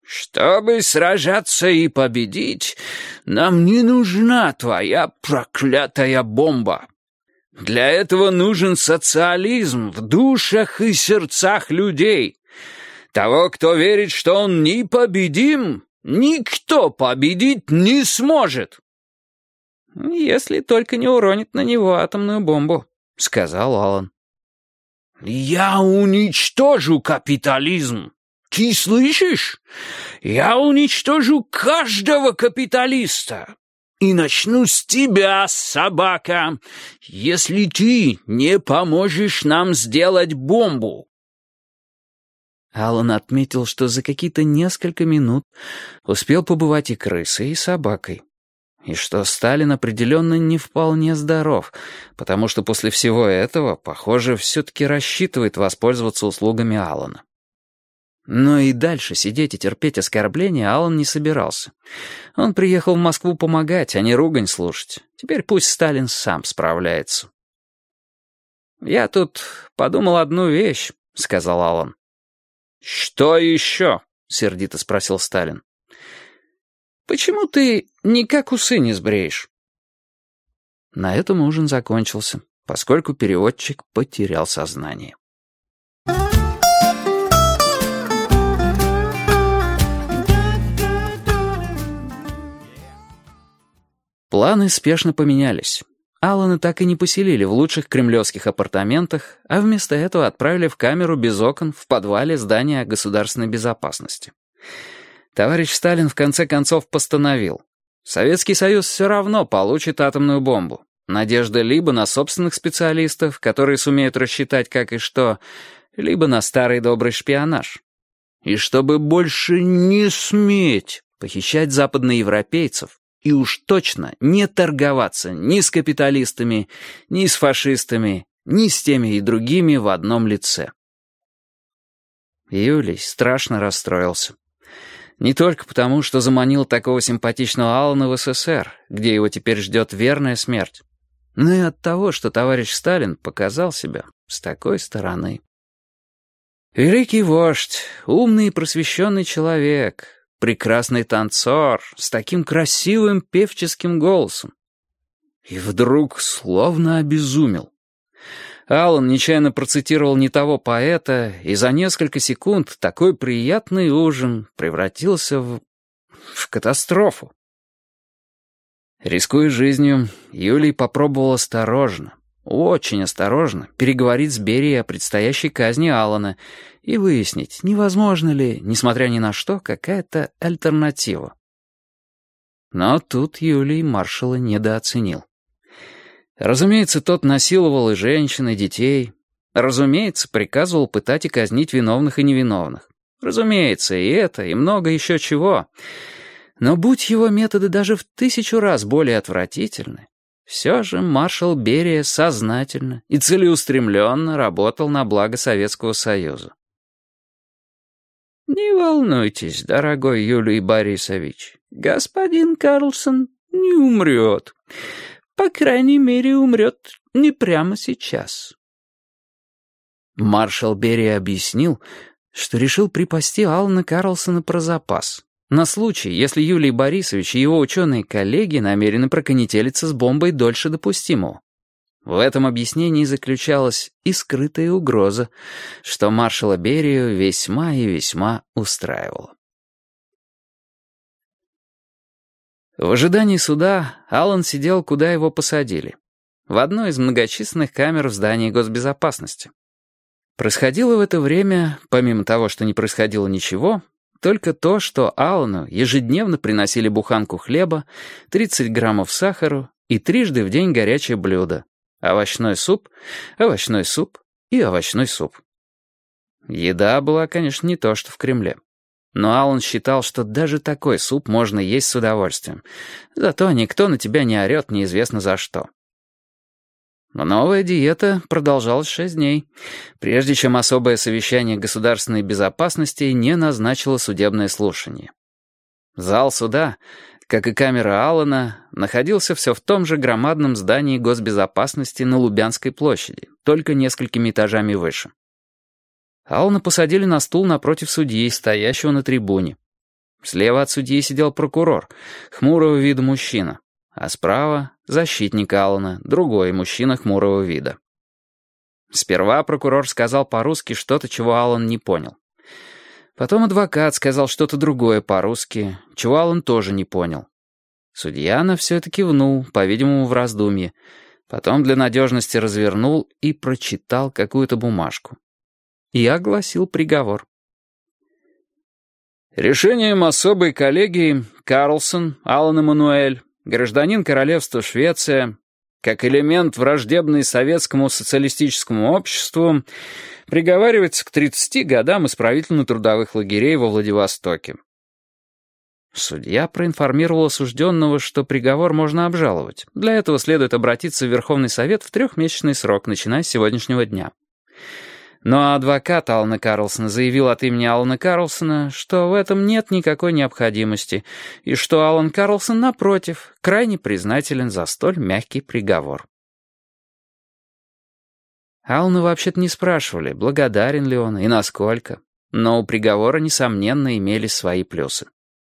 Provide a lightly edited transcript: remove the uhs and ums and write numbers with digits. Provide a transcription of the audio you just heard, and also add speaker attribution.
Speaker 1: «Чтобы сражаться и победить, нам не нужна твоя проклятая бомба. Для этого нужен социализм в душах и сердцах людей. Того, кто верит, что он непобедим, никто победить не сможет».
Speaker 2: «Если только не уронит на него атомную бомбу», — сказал Алан.
Speaker 1: «Я уничтожу капитализм. Ты слышишь? Я уничтожу каждого капиталиста. И начну с тебя, собака, если ты не поможешь нам сделать бомбу».
Speaker 2: Алан отметил, что за какие-то несколько минут успел побывать и крысой, и собакой. И что Сталин определенно не вполне здоров, потому что после всего этого, похоже, все-таки рассчитывает воспользоваться услугами Алана. Но и дальше сидеть и терпеть оскорбления Алан не собирался. Он приехал в Москву помогать, а не ругань слушать. Теперь пусть Сталин сам справляется. «Я тут подумал одну вещь», — сказал Алан.
Speaker 1: «Что еще?»
Speaker 2: — сердито спросил Сталин. «Почему ты никак усы не сбреешь?» На этом ужин закончился, поскольку переводчик потерял сознание. Планы спешно поменялись. Алана так и не поселили в лучших кремлевских апартаментах, а вместо этого отправили в камеру без окон в подвале здания государственной безопасности. Товарищ Сталин в конце концов постановил: Советский Союз все равно получит атомную бомбу. Надежда либо на собственных специалистов, которые сумеют рассчитать как и что, либо на старый добрый шпионаж. И чтобы больше не сметь похищать западноевропейцев, и уж точно не торговаться ни с капиталистами, ни с фашистами, ни с теми и другими в одном лице. Юлий страшно расстроился. Не только потому, что заманил такого симпатичного Алана в СССР, где его теперь ждет верная смерть, но и от того, что товарищ Сталин показал себя с такой стороны. Великий вождь, умный и просвещенный человек, прекрасный танцор с таким красивым певческим голосом. И вдруг словно обезумел. Алан нечаянно процитировал не того поэта, и за несколько секунд такой приятный ужин превратился в катастрофу. Рискуя жизнью, Юлий попробовал осторожно, очень осторожно переговорить с Берией о предстоящей казни Алана и выяснить, невозможно ли, несмотря ни на что, какая-то альтернатива. Но тут Юлий маршала недооценил. Разумеется, тот насиловал и женщин, и детей. Разумеется, приказывал пытать и казнить виновных и невиновных. Разумеется, и это, и много еще чего. Но будь его методы даже в 1000 раз более отвратительны, все же маршал Берия сознательно и целеустремленно работал на благо Советского Союза. «Не волнуйтесь, дорогой Юлий Борисович, господин Карлсон не умрет. По крайней мере, умрет не прямо сейчас». Маршал Берия объяснил, что решил припасти Алана Карлсона про запас, на случай, если Юлий Борисович и его ученые-коллеги намерены проконетелиться с бомбой дольше допустимого. В этом объяснении заключалась и скрытая угроза, что маршала Берию весьма и весьма устраивало. В ожидании суда Алан сидел, куда его посадили, в одной из многочисленных камер в здании госбезопасности. Происходило в это время, помимо того, что не происходило ничего, только то, что Алану ежедневно приносили буханку хлеба, 30 граммов сахара и трижды в день горячее блюдо — овощной суп и овощной суп. Еда была, конечно, не то, что в Кремле. Но Алан считал, что даже такой суп можно есть с удовольствием. Зато никто на тебя не орет неизвестно за что. Но новая диета продолжалась 6 дней, прежде чем особое совещание государственной безопасности не назначило судебное слушание. Зал суда, как и камера Алана, находился все в том же громадном здании госбезопасности на Лубянской площади, только несколькими этажами выше. Алана посадили на стул напротив судьи, стоящего на трибуне. Слева от судьи сидел прокурор, хмурого вида мужчина, а справа — защитник Алана, другой мужчина хмурого вида. Сперва прокурор сказал по-русски что-то, чего Алан не понял. Потом адвокат сказал что-то другое по-русски, чего Алан тоже не понял. Судья на все это кивнул, по-видимому, в раздумье. Потом для надежности развернул и прочитал какую-то бумажку. И огласил приговор.
Speaker 1: Решением особой коллегии Карлсон Алан Эммануэль, гражданин Королевства Швеция, как элемент, враждебный советскому социалистическому обществу, приговаривается к 30 годам исправительно-трудовых лагерей во Владивостоке. Судья проинформировал осужденного, что приговор можно обжаловать. Для этого следует обратиться в Верховный Совет в 3-месячный срок, начиная с сегодняшнего дня. Но адвокат Алана Карлсона заявил от имени Алана Карлсона, что в этом нет никакой необходимости, и что Алан Карлсон, напротив, крайне признателен за столь мягкий приговор. Алана вообще-то не спрашивали, благодарен ли он и насколько, но у приговора, несомненно, имелись свои плюсы.